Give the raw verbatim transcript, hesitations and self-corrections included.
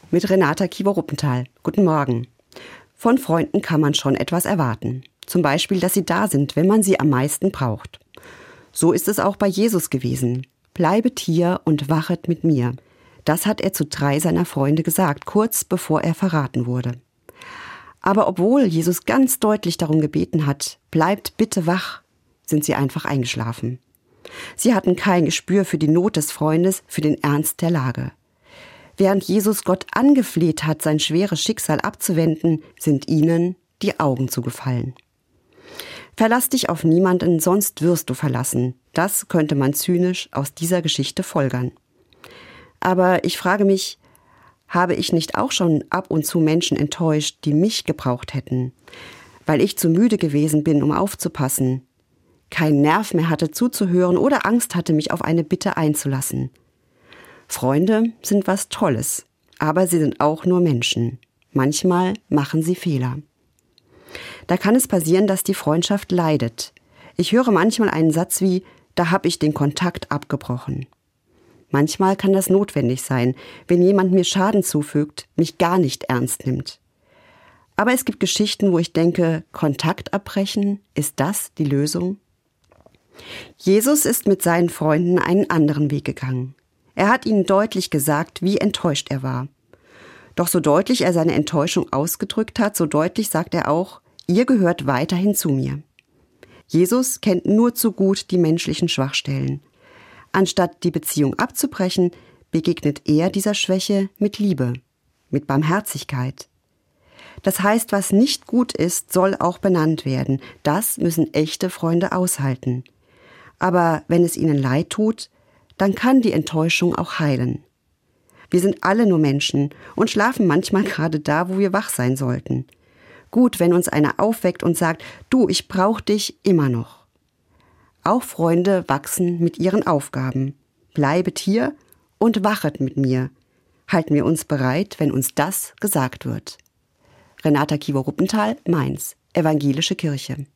mit Renata Kiewer-Ruppenthal. Guten Morgen. Von Freunden kann man schon etwas erwarten. Zum Beispiel, dass sie da sind, wenn man sie am meisten braucht. So ist es auch bei Jesus gewesen. Bleibet hier und wachet mit mir. Das hat er zu drei seiner Freunde gesagt, kurz bevor er verraten wurde. Aber obwohl Jesus ganz deutlich darum gebeten hat, bleibt bitte wach, sind sie einfach eingeschlafen. Sie hatten kein Gespür für die Not des Freundes, für den Ernst der Lage. Während Jesus Gott angefleht hat, sein schweres Schicksal abzuwenden, sind ihnen die Augen zugefallen. Verlass dich auf niemanden, sonst wirst du verlassen. Das könnte man zynisch aus dieser Geschichte folgern. Aber ich frage mich, habe ich nicht auch schon ab und zu Menschen enttäuscht, die mich gebraucht hätten, weil ich zu müde gewesen bin, um aufzupassen, keinen Nerv mehr hatte zuzuhören oder Angst hatte, mich auf eine Bitte einzulassen? Freunde sind was Tolles, aber sie sind auch nur Menschen. Manchmal machen sie Fehler. Da kann es passieren, dass die Freundschaft leidet. Ich höre manchmal einen Satz wie, da habe ich den Kontakt abgebrochen. Manchmal kann das notwendig sein, wenn jemand mir Schaden zufügt, mich gar nicht ernst nimmt. Aber es gibt Geschichten, wo ich denke, Kontakt abbrechen, ist das die Lösung? Jesus ist mit seinen Freunden einen anderen Weg gegangen. Er hat ihnen deutlich gesagt, wie enttäuscht er war. Doch so deutlich er seine Enttäuschung ausgedrückt hat, so deutlich sagt er auch, ihr gehört weiterhin zu mir. Jesus kennt nur zu gut die menschlichen Schwachstellen. Anstatt die Beziehung abzubrechen, begegnet er dieser Schwäche mit Liebe, mit Barmherzigkeit. Das heißt, was nicht gut ist, soll auch benannt werden. Das müssen echte Freunde aushalten. Aber wenn es ihnen leid tut, dann kann die Enttäuschung auch heilen. Wir sind alle nur Menschen und schlafen manchmal gerade da, wo wir wach sein sollten. Gut, wenn uns einer aufweckt und sagt, du, ich brauche dich immer noch. Auch Freunde wachsen mit ihren Aufgaben. Bleibet hier und wachet mit mir. Halten wir uns bereit, wenn uns das gesagt wird. Renata Kiewer-Ruppenthal, Mainz, Evangelische Kirche.